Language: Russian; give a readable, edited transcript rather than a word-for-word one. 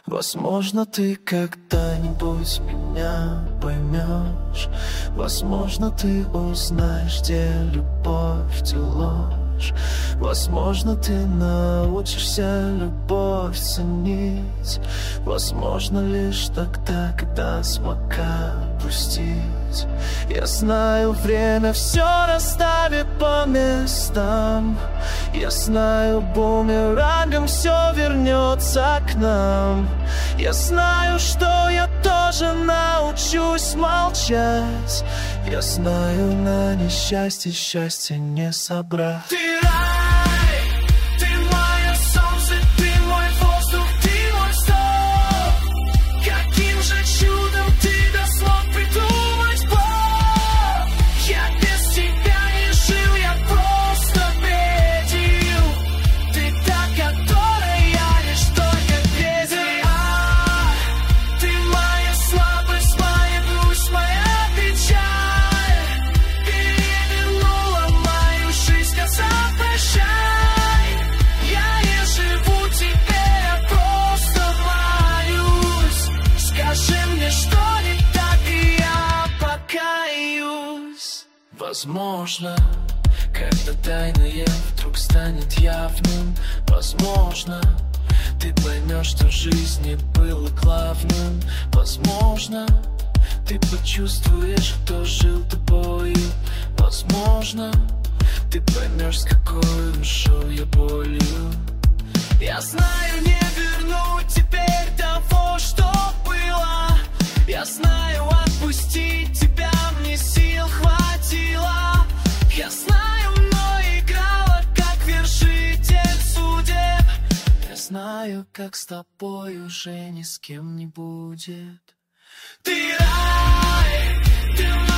Возможно, ты когда-нибудь меня поймешь. Возможно, ты узнаешь, где любовь, где ложь. Возможно, ты научишься любовь ценить. Возможно, лишь тогда, когда смог отпустить. Я знаю, время все расставит по местам. Я знаю, бумерангом все вернется к нам. Я знаю, что я тоже научусь молчать. Я знаю, на несчастье счастье не собрать. Ты рай, ты мое солнце, ты мой воздух, ты мой сон. Каким же чудом ты да смог придумать Бог? Я без тебя не жил, я просто бредил. Ты та, которой я лишь только грезил. Ты моя слабость, моя грусть, моя печаль. Перевернула мою жизнь, сказав прощай. Я не живу теперь, я просто боюсь. Скажи мне, что не так, и я покаюсь. Возможно, когда тайное вдруг станет явным. Возможно, ты поймешь, что в жизни было главным. Возможно, ты почувствуешь, кто жил тобою. Возможно, ты поймешь, с какой ушел я болью. Я знаю, не вернуть теперь того, что было. Я знаю, отпустить тебя мне сил хватило. Я знаю, но играла как вершитель судеб. Я знаю, как с тобой уже ни с кем не будет. Ты рай, ты